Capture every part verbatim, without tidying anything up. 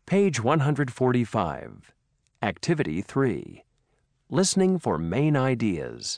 Page one hundred forty-five. Activity three. Listening for main ideas.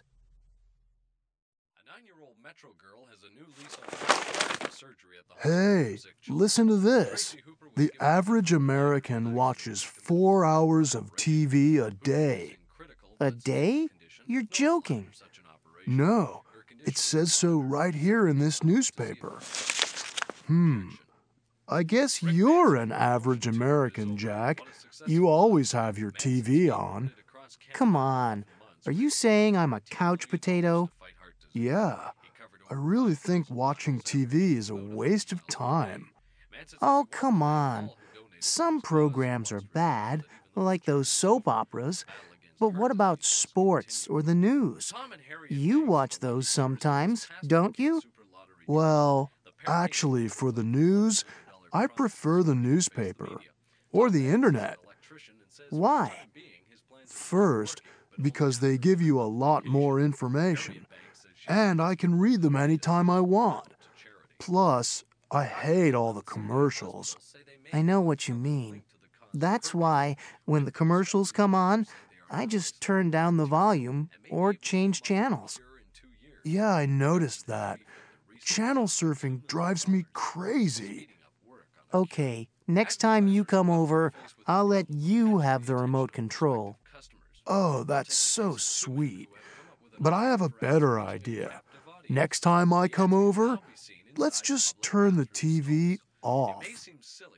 A nine-year-old Metro girl has a new lease on life surgery at the Hey, listen to this. The average American watches four hours of T V a day. A day? You're joking. No, it says so right here in this newspaper. Hmm. I guess you're an average American, Jack. You always have your T V on. Come on. Are you saying I'm a couch potato? Yeah. I really think watching T V is a waste of time. Oh, come on. Some programs are bad, like those soap operas. But what about sports or the news? You watch those sometimes, don't you? Well, actually, for the news, I prefer the newspaper or the internet. Why? First, because they give you a lot more information, and I can read them anytime I want. Plus, I hate all the commercials. I know what you mean. That's why, when the commercials come on, I just turn down the volume or change channels. Yeah, I noticed that. Channel surfing drives me crazy. Okay, next time you come over, I'll let you have the remote control. Oh, that's so sweet. But I have a better idea. Next time I come over, let's just turn the T V off.